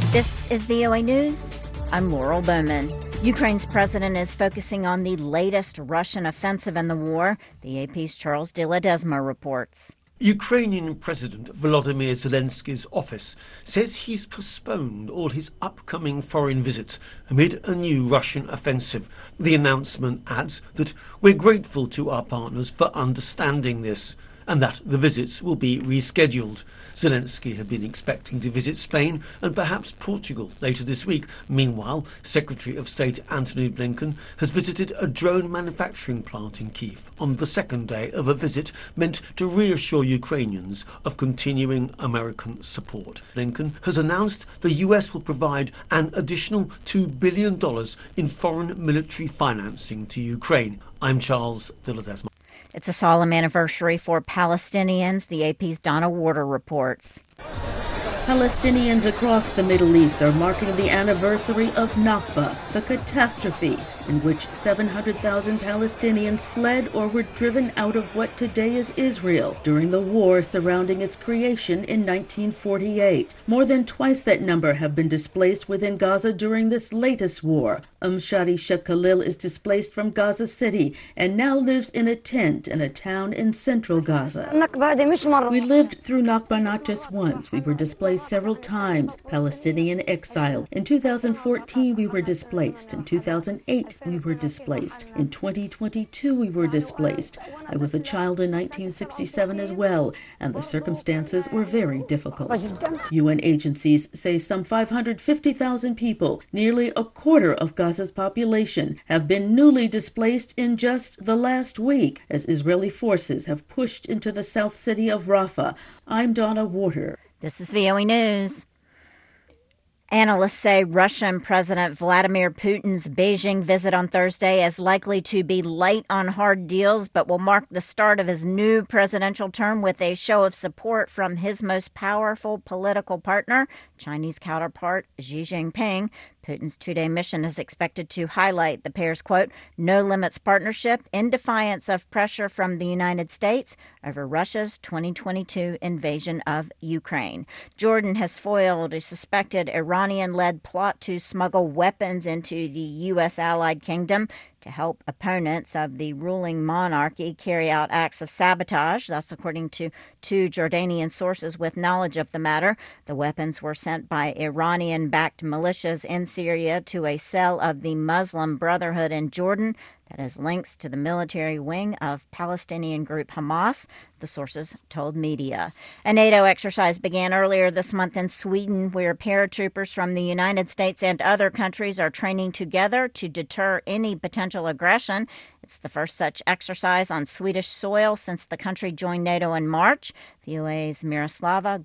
This is VOA News. I'm Laurel Bowman. Ukraine's president is focusing on the latest Russian offensive in the war. The AP's Charles de Ledesma reports. Ukrainian President Volodymyr Zelensky's office says he's postponed all his upcoming foreign visits amid a new Russian offensive. The announcement adds that we're grateful to our partners for understanding this and that the visits will be rescheduled. Zelensky had been expecting to visit Spain and perhaps Portugal later this week. Meanwhile, Secretary of State Antony Blinken has visited a drone manufacturing plant in Kyiv on the second day of a visit meant to reassure Ukrainians of continuing American support. Blinken has announced the US will provide an additional $2 billion in foreign military financing to Ukraine. I'm Charles de Ledesma. It's a solemn anniversary for Palestinians, the AP's Donna Warder reports. Palestinians across the Middle East are marking the anniversary of Nakba, the catastrophe in which 700,000 Palestinians fled or were driven out of what today is Israel during the war surrounding its creation in 1948. More than twice that number have been displaced within Gaza during this latest war. Shadi Sheikh is displaced from Gaza City and now lives in a tent in a town in central Gaza. We lived through Nakba not just once. We were displaced several times. Palestinian exile. In 2014, we were displaced. In 2008, we were displaced. In 2022, we were displaced. I was a child in 1967 as well, and the circumstances were very difficult. UN agencies say some 550,000 people, nearly a quarter of Gaza's population, have been newly displaced in just the last week as Israeli forces have pushed into the south city of Rafah. I'm Donna Warder. This is VOA News. Analysts say Russian President Vladimir Putin's Beijing visit on Thursday is likely to be light on hard deals, but will mark the start of his new presidential term with a show of support from his most powerful political partner, Chinese counterpart Xi Jinping. Putin's two-day mission is expected to highlight the pair's, quote, no-limits partnership in defiance of pressure from the United States over Russia's 2022 invasion of Ukraine. Jordan has foiled a suspected Iranian-led plot to smuggle weapons into the U.S. allied kingdom to help opponents of the ruling monarchy carry out acts of sabotage. That's according to two Jordanian sources with knowledge of the matter. The weapons were sent by Iranian-backed militias in Syria to a cell of the Muslim Brotherhood in Jordan that has links to the military wing of Palestinian group Hamas, the sources told media. A NATO exercise began earlier this month in Sweden, where paratroopers from the United States and other countries are training together to deter any potential aggression. It's the first such exercise on Swedish soil since the country joined NATO in March. VOA's Miroslava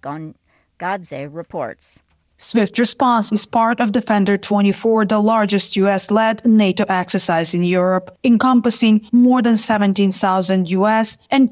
Godze reports. Swift response is part of Defender 24, the largest U.S.-led NATO exercise in Europe, encompassing more than 17,000 U.S. and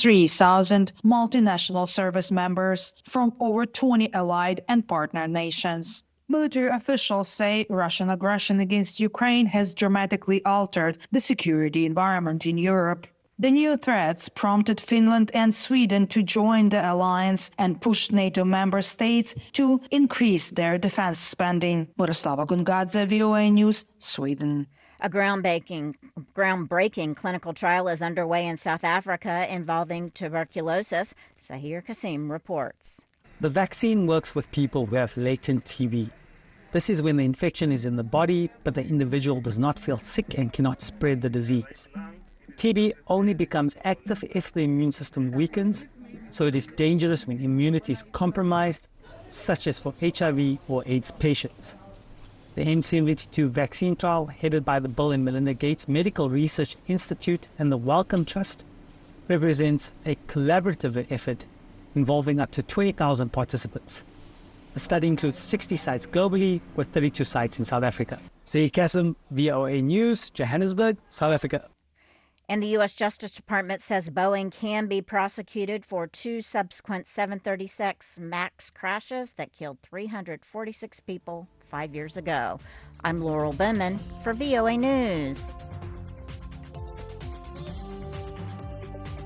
23,000 multinational service members from over 20 allied and partner nations. Military officials say Russian aggression against Ukraine has dramatically altered the security environment in Europe. The new threats prompted Finland and Sweden to join the alliance and pushed NATO member states to increase their defense spending. Miroslava Gungadze, VOA News, Sweden. A groundbreaking clinical trial is underway in South Africa involving tuberculosis. Sahir Kasim reports. The vaccine works with people who have latent TB. This is when the infection is in the body, but the individual does not feel sick and cannot spread the disease. TB only becomes active if the immune system weakens, so it is dangerous when immunity is compromised, such as for HIV or AIDS patients. The M72 vaccine trial, headed by the Bill and Melinda Gates Medical Research Institute and the Wellcome Trust, represents a collaborative effort involving up to 20,000 participants. The study includes 60 sites globally, with 32 sites in South Africa. Sahir Kasim, VOA News, Johannesburg, South Africa. And the U.S. Justice Department says Boeing can be prosecuted for two subsequent 737 MAX crashes that killed 346 people 5 years ago. I'm Laurel Bowman for VOA News.